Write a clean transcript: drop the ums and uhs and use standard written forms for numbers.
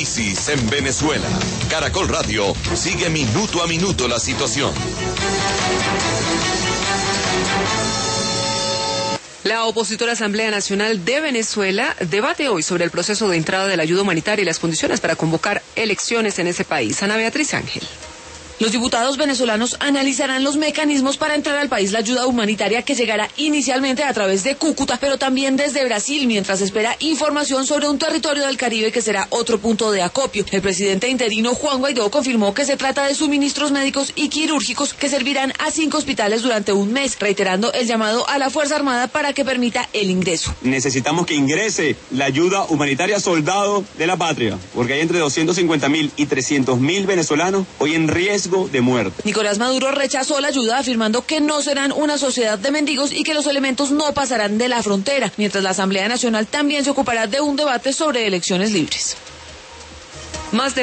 crisis en Venezuela. Caracol Radio sigue minuto a minuto la situación. La opositora Asamblea Nacional de Venezuela debate hoy sobre el proceso de entrada de la ayuda humanitaria y las condiciones para convocar elecciones en ese país. Ana Beatriz Ángel. Los diputados venezolanos analizarán los mecanismos para entrar al país la ayuda humanitaria que llegará inicialmente a través de Cúcuta, pero también desde Brasil, mientras espera información sobre un territorio del Caribe que será otro punto de acopio. El presidente interino Juan Guaidó confirmó que se trata de suministros médicos y quirúrgicos que servirán a 5 hospitales durante un mes, reiterando el llamado a la Fuerza Armada para que permita el ingreso. Necesitamos que ingrese la ayuda humanitaria soldado de la patria, porque hay entre 250.000 y 300.000 venezolanos hoy en riesgo de muerte. Nicolás Maduro rechazó la ayuda afirmando que no serán una sociedad de mendigos y que los elementos no pasarán de la frontera, mientras la Asamblea Nacional también se ocupará de un debate sobre elecciones libres.